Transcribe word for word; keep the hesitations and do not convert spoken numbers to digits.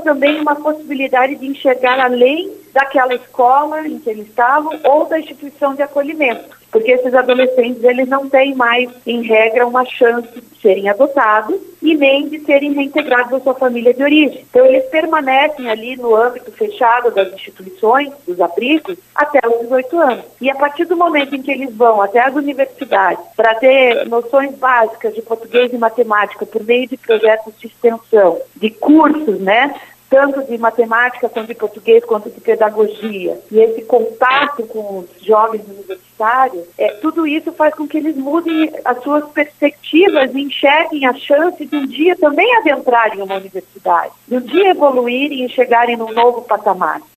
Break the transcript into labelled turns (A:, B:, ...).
A: também uma possibilidade de enxergar além daquela escola em que eles estavam ou da instituição de acolhimento, porque esses adolescentes eles não têm mais, em regra, uma chance de serem adotados e nem de serem reintegrados à sua família de origem. Então, eles permanecem ali no âmbito fechado das instituições, dos abrigos, até os dezoito anos. E a partir do momento em que eles vão até as universidades para ter noções básicas de português e matemática por meio de projetos de extensão, de cursos, né? Tanto de matemática, quanto de português, quanto de pedagogia, e esse contato com os jovens universitários, é, tudo isso faz com que eles mudem as suas perspectivas e enxerguem a chance de um dia também adentrarem uma universidade, de um dia evoluírem e chegarem num novo patamar.